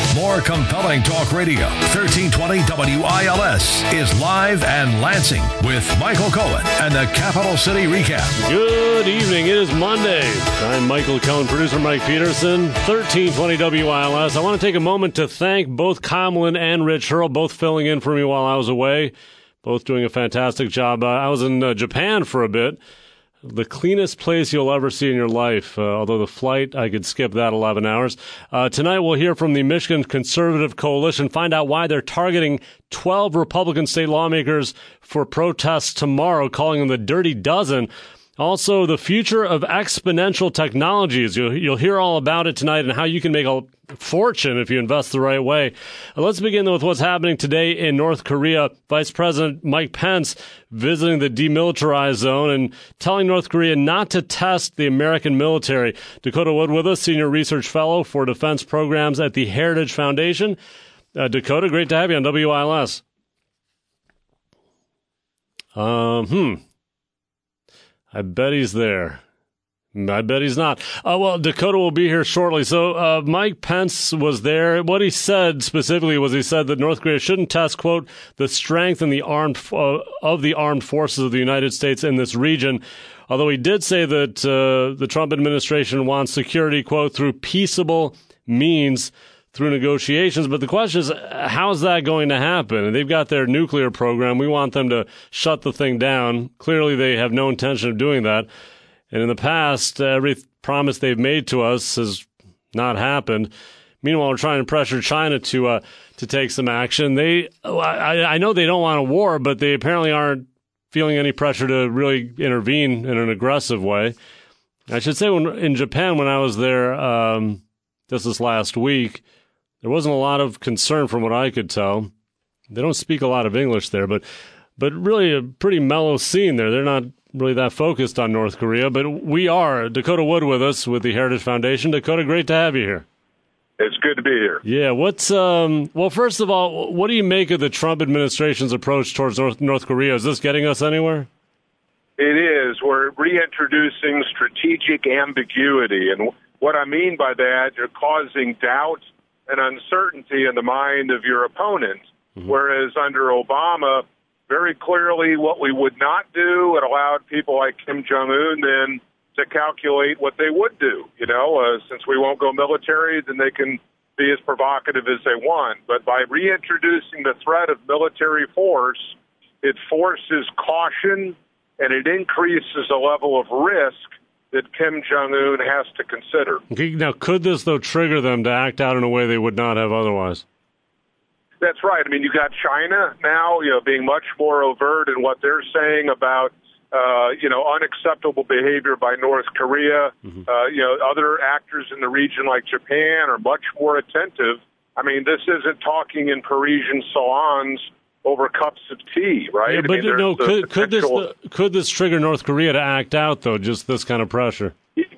More compelling talk radio. 1320 WILS is live and Lansing with Michael Cohen and the Capital City Recap. Good evening. It is Monday. I'm Michael Cohen, producer Mike Peterson, 1320 WILS. I want to take a moment to thank both Kamlin and Rich Hurl, both filling in for me while I was away, both doing a fantastic job. I was in Japan for a bit. The cleanest place you'll ever see in your life, although the flight, I could skip that 11 hours. Tonight we'll hear from the Michigan Conservative Coalition, find out why they're targeting 12 Republican state lawmakers for protests tomorrow, calling them the Dirty Dozen. Also, the future of exponential technologies. You'll hear all about it tonight and how you can make a fortune if you invest the right way. Let's begin with what's happening today in North Korea. Vice President Mike Pence visiting the demilitarized zone and telling North Korea not to test the American military. Dakota Wood with us, Senior Research Fellow for Defense Programs at the Heritage Foundation. Dakota, great to have you on WILS. I bet he's there. I bet he's not. Well, Dakota will be here shortly. So Mike Pence was there. What he said specifically was he said that North Korea shouldn't test, quote, the strength and the of the armed forces of the United States in this region. Although he did say that the Trump administration wants security, quote, through peaceable means, through negotiations. But the question is, how's that going to happen? And they've got their nuclear program. We want them to shut the thing down. Clearly, they have no intention of doing that. And in the past, every promise they've made to us has not happened. Meanwhile, we're trying to pressure China to take some action. I know they don't want a war, but they apparently aren't feeling any pressure to really intervene in an aggressive way. I should say, in Japan, when I was there just this last week, there wasn't a lot of concern from what I could tell. They don't speak a lot of English there, but really a pretty mellow scene there. They're not really that focused on North Korea, but we are. Dakota Wood with us with the Heritage Foundation. Dakota, great to have you here. It's good to be here. Yeah, well, first of all, what do you make of the Trump administration's approach towards North Korea? Is this getting us anywhere? It is. We're reintroducing strategic ambiguity, and what I mean by that, you're causing doubt and uncertainty in the mind of your opponent, whereas under Obama, very clearly what we would not do, it allowed people like Kim Jong-un then to calculate what they would do. Since we won't go military, then they can be as provocative as they want. But by reintroducing the threat of military force, it forces caution and it increases the level of risk that Kim Jong-un has to consider. Okay, now, could this, though, trigger them to act out in a way they would not have otherwise? That's right. I mean, you got China now, being much more overt in what they're saying about, unacceptable behavior by North Korea. Other actors in the region like Japan are much more attentive. I mean, this isn't talking in Parisian salons over cups of tea, right? Yeah, but could this trigger North Korea to act out, though, just this kind of pressure?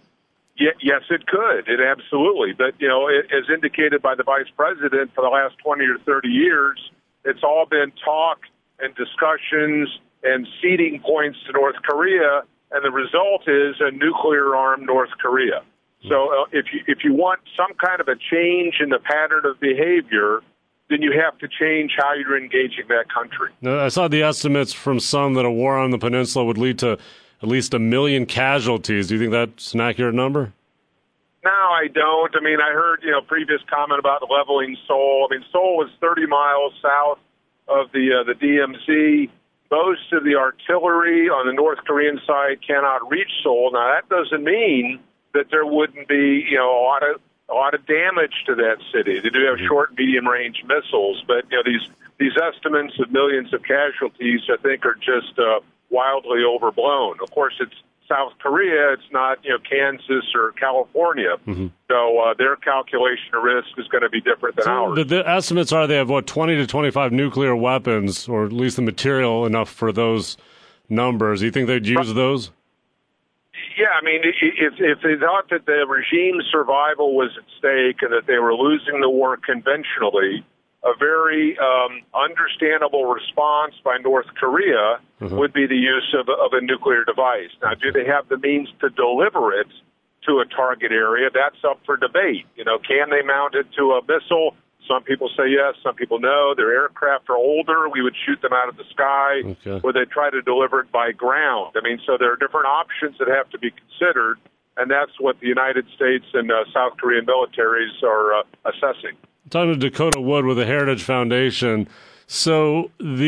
Yes, it could. It absolutely. But, as indicated by the vice president for the last 20 or 30 years, it's all been talk and discussions and ceding points to North Korea, and the result is a nuclear-armed North Korea. So if you want some kind of a change in the pattern of behavior, then you have to change how you're engaging that country. Now, I saw the estimates from some that a war on the peninsula would lead to at least 1 million casualties. Do you think that's an accurate number? No, I don't. I mean, I heard, previous comment about leveling Seoul. I mean, Seoul was 30 miles south of the DMZ. Most of the artillery on the North Korean side cannot reach Seoul. Now, that doesn't mean that there wouldn't be, a lot of damage to that city. They do have short and medium-range missiles, but, these estimates of millions of casualties, I think, are just wildly overblown. Of course, it's South Korea. It's not, Kansas or California. So their calculation of risk is going to be different than ours. The estimates are they have, 20 to 25 nuclear weapons, or at least the material enough for those numbers. Do you think they'd use those? Yeah, I mean, if they thought that the regime's survival was at stake and that they were losing the war conventionally, a very understandable response by North Korea would be the use of a nuclear device. Now, do they have the means to deliver it to a target area? That's up for debate. Can they mount it to a missile Some people say yes, some people no. Their aircraft are older. We would shoot them out of the sky, or they try to deliver it by ground. I mean, so there are different options that have to be considered, and that's what the United States and South Korean militaries are assessing. Talking to Dakota Wood with the Heritage Foundation. So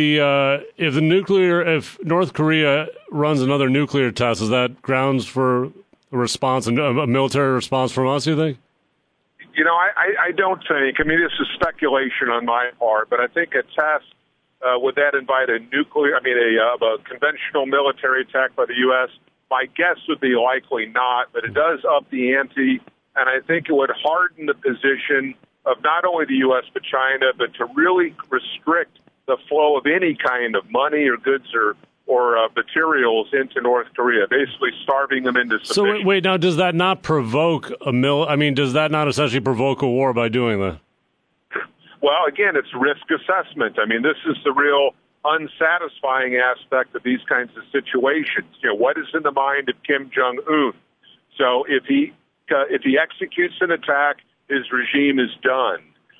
if North Korea runs another nuclear test, is that grounds for a response, a military response from us, you think? You know, I don't think. I mean, this is speculation on my part, but I think a test, would that invite a conventional military attack by the U.S.? My guess would be likely not, but it does up the ante, and I think it would harden the position of not only the U.S. but China, but to really restrict the flow of any kind of money or goods or materials into North Korea, basically starving them into submission. So wait, now does that not provoke does that not essentially provoke a war by doing that? Well, again, it's risk assessment. I mean, this is the real unsatisfying aspect of these kinds of situations. You know, what is in the mind of Kim Jong-un? So if he executes an attack, his regime is done.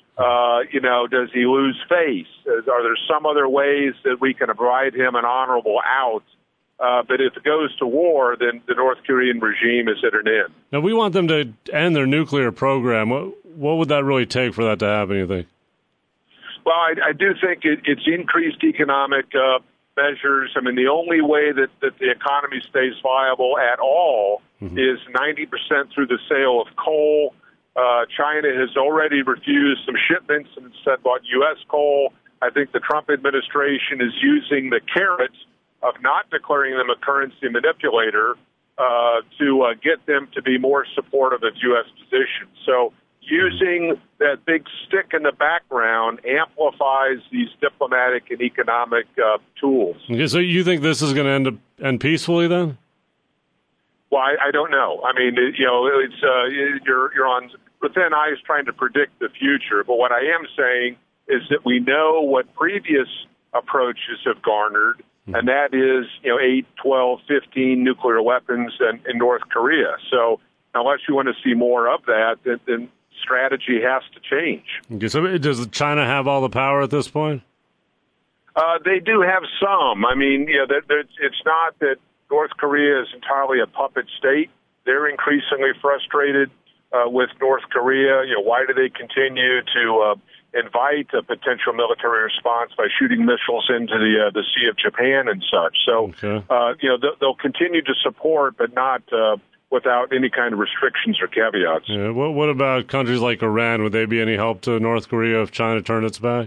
Does he lose face? Are there some other ways that we can provide him an honorable out? But if it goes to war, then the North Korean regime is at an end. Now, we want them to end their nuclear program. What would that really take for that to happen, you think? Well, I do think it's increased economic measures. I mean, the only way that the economy stays viable at all is 90% through the sale of coal. China has already refused some shipments and instead bought U.S. coal. I think the Trump administration is using the carrots of not declaring them a currency manipulator to get them to be more supportive of U.S. position. So using that big stick in the background amplifies these diplomatic and economic tools. Okay, so you think this is going to end peacefully then? Well, I don't know. I mean, it's you're on with thin ice trying to predict the future. But what I am saying is that we know what previous approaches have garnered, and that is 8, 12, 15 nuclear weapons in North Korea. So unless you want to see more of that, then strategy has to change. Okay, so does China have all the power at this point? They do have some. I mean, it's not that North Korea is entirely a puppet state. They're increasingly frustrated with North Korea. Why do they continue to invite a potential military response by shooting missiles into the Sea of Japan and such? So, they'll continue to support, but not without any kind of restrictions or caveats. Yeah. What about countries like Iran? Would they be any help to North Korea if China turned its back?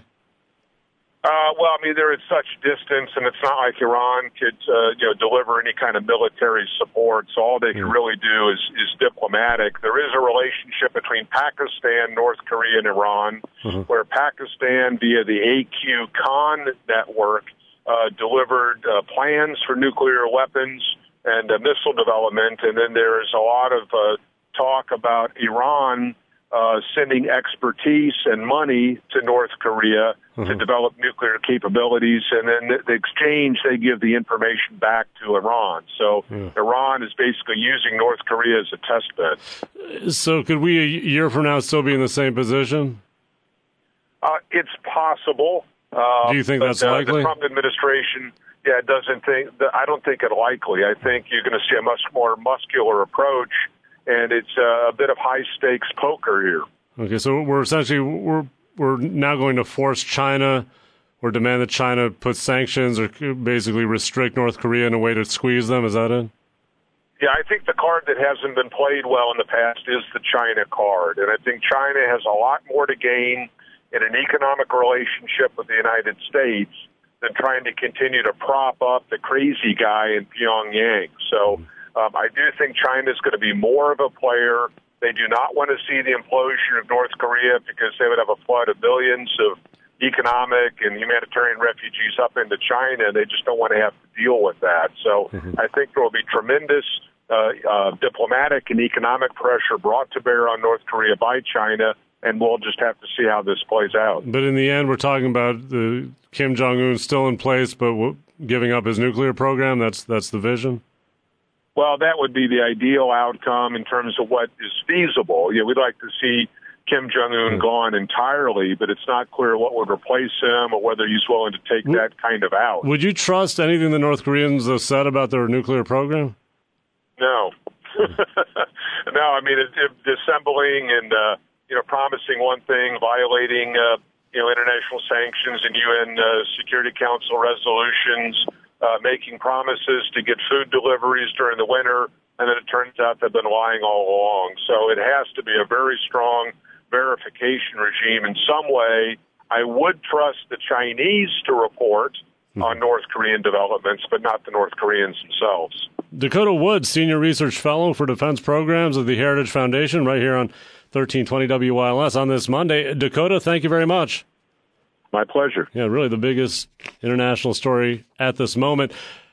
Well, I mean, they're at such distance, and it's not like Iran could, deliver any kind of military support. So all they can really do is diplomatic. There is a relationship between Pakistan, North Korea, and Iran, where Pakistan, via the AQ Khan network, delivered plans for nuclear weapons and missile development. And then there is a lot of talk about Iran sending expertise and money to North Korea to develop nuclear capabilities, and then the exchange, they give the information back to Iran. So Iran is basically using North Korea as a test bed. So could we, a year from now, still be in the same position? It's possible. Do you think that's likely? The Trump administration, I don't think it likely. I think you're going to see a much more muscular approach, and it's a bit of high-stakes poker here. Okay, so we're now going to force China or demand that China put sanctions or basically restrict North Korea in a way to squeeze them. Is that it? Yeah, I think the card that hasn't been played well in the past is the China card. And I think China has a lot more to gain in an economic relationship with the United States than trying to continue to prop up the crazy guy in Pyongyang. So I do think China is going to be more of a player. They do not want to see the implosion of North Korea because they would have a flood of billions of economic and humanitarian refugees up into China. They just don't want to have to deal with that. So I think there will be tremendous diplomatic and economic pressure brought to bear on North Korea by China, and we'll just have to see how this plays out. But in the end, we're talking about the Kim Jong-un still in place, but giving up his nuclear program. That's the vision. Well, that would be the ideal outcome in terms of what is feasible. We'd like to see Kim Jong-un gone entirely, but it's not clear what would replace him or whether he's willing to take that kind of out. Would you trust anything the North Koreans have said about their nuclear program? No. No, I mean, dissembling and, promising one thing, violating, international sanctions and UN Security Council resolutions, making promises to get food deliveries during the winter, and then it turns out they've been lying all along. So it has to be a very strong verification regime in some way. I would trust the Chinese to report on North Korean developments, but not the North Koreans themselves. Dakota Woods, Senior Research Fellow for Defense Programs of the Heritage Foundation, right here on 1320 WILS on this Monday. Dakota, thank you very much. My pleasure. Yeah, really the biggest international story at this moment.